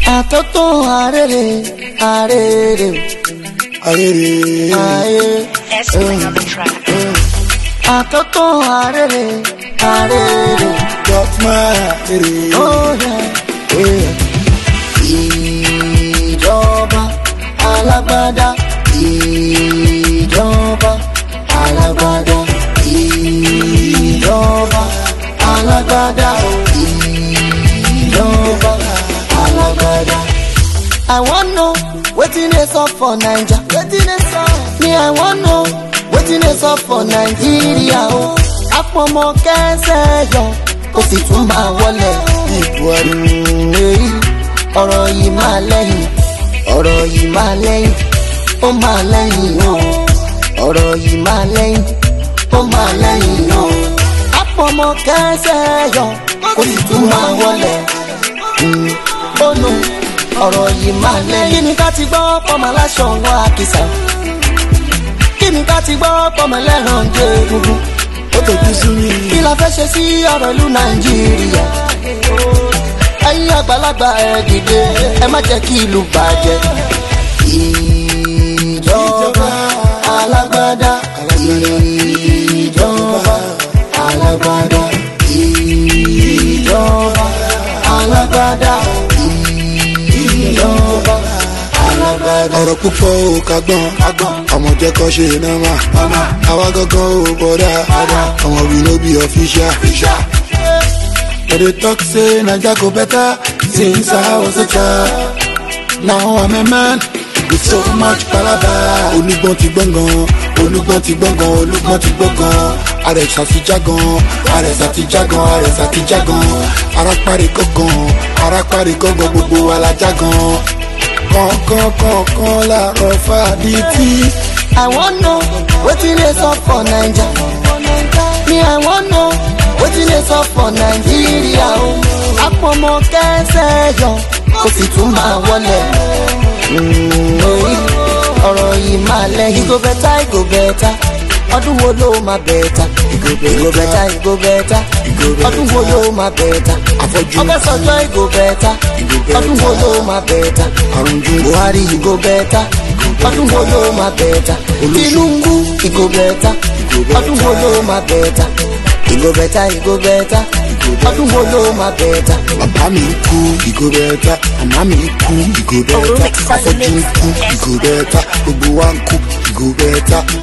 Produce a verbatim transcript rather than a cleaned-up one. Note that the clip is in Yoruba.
Atoto arere, arere, arere, arere. Estering on the track. Atoto arere, arere. Got my arere. Oh yeah, yeah. Ìjọba alágbádá, ìjọba alágbádá, ìjọba alágbádá, ìjọba alágbádá. I wan know wetin dey sup for Naija. Wetin dey sup? Me I wan know wetin dey sup for Nigeria o. Àpọ̀mọ́ kẹsẹ̀ yọ, kò sì tún máa wọlé. Ìbuhari. Ọ̀rọ̀ yìí máa lẹ́yìn, ọ̀rọ̀ yìí máa lẹ́yìn, ó máa lẹ́yìn o. Ọ̀rọ̀ yìí máa lẹ́yìn, ó máa lẹ́yìn o. Àpọ̀mọ́ kẹsẹ̀ yọ, kò sì tún máa wọlé. Ó nu ọ̀rọ̀ yìí máa lẹ́yìn. Kí ni ká ti gbọ́ pọ́mọ aláṣọ wọn àkìsà? Kí ni ká ti gbọ́ pọ́mọ ẹlẹ́ran jẹ́ egungun? Ó tẹ̀kú sí mi. Kí la fẹ́ ṣe sí ọ̀rọ̀ ìlú Nàìjíríà? Ẹ̀yin àgbàlagbà ẹ dìde, ẹ má jẹ́ kí ìlú bàjẹ́. Ìjọba alágbádá, ìjọba alágbádá, ìjọba alágbádá, ìjọba alágbádá. Ọ̀rọ̀ púpọ̀ ò kagbọ́n, ọmọdé kan ṣe nọ́mà. Àwa gangan ò bọ̀dá, ọmọ we no be official. But they talk say Naija go better since I was a child. Now I'm a man with so much palava. Olúgbọ́n ti gbọ̀ngàn, olúgbọ́n ti gbọ̀ngàn, olúgbọ́n ti gbọ̀ngàn. Àrẹ̀sà ti jágan, àrẹ̀sà ti jágan, àrẹ̀sà ti jágan. Arápárí gángan, arápárí gángan, gbogbo wa la jágan. Kọ̀ọ̀kan kọ̀ọ̀kan làárọ̀ fàdítì. I wan know wetin dey sup for Naija. Me I wan know wetin dey sup for Nigeria o. Àpọ̀mọ́ kẹsẹ̀ yọ, kò sì tún máa wọlé. Ọ̀rọ̀ yìí máa lẹ́yìn. Ìgò bẹ́tà, ìgò bẹ́tà, ọdún wo ló máa bẹ́tà? Ìgò bẹ́tà, ìgò bẹ́tà, ọdún wo ló máa bẹ́tà? Àfọ̀jù. Ọbẹ̀ sọ̀jọ́ ìgò bẹ́tà, ọdún wo ló máa bẹ́tà? Buhari ìgò bẹ́tà, ọdún wo ló máa bẹ́tà? Tinubu ìgò bẹ́tà, ọdún wo ló máa bẹ́tà? Ìgò bẹ́tà, ìgò bẹ́tà, ọdún wo ló máa bẹ́tà? Bàbá mi kú ìgò bẹ́tà, màmá mi kú ìgò bẹ́tà, àfọ̀jù kú ìgò bẹ́tà, gbogbo wa ń kú ìgò bẹ́tà.